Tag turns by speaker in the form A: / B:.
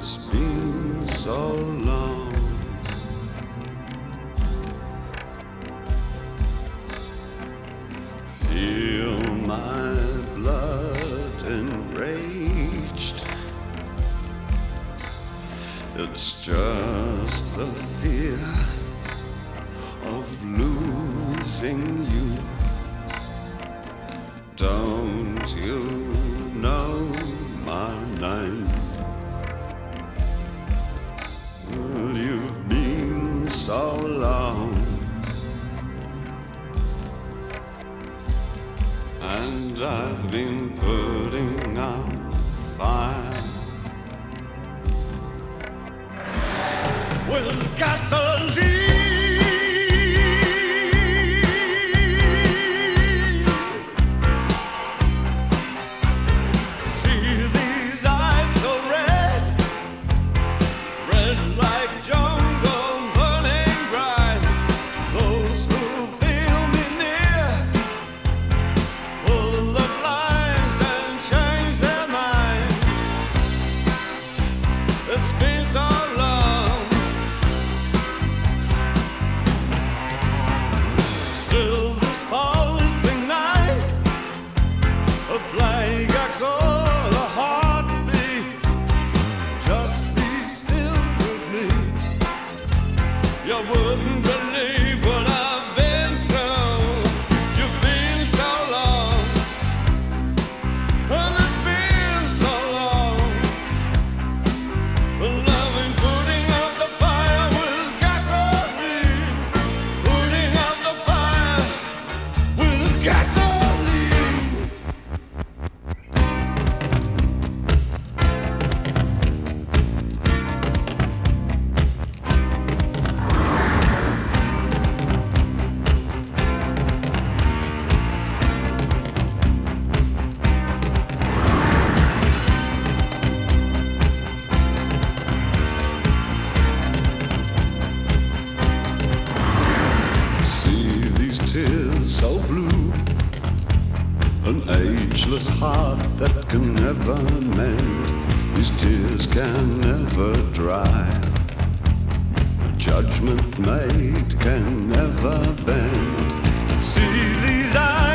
A: It's been so long. Feel my blood enraged. It's just the fear of losing you. Don't you know my name? Well, you've been so long, and I've been putting out fire with gasoline. It's been so long. Still this pulsing night, a plague I call a heartbeat. Just be still with me. You wouldn't believe what I've been through. You've been so long, and it's been so long. Loving, putting out the fire with gasoline. Putting out the fire with gasoline. Tears so blue, an ageless heart that can never mend. These tears can never dry. A judgment made can never bend. See these eyes.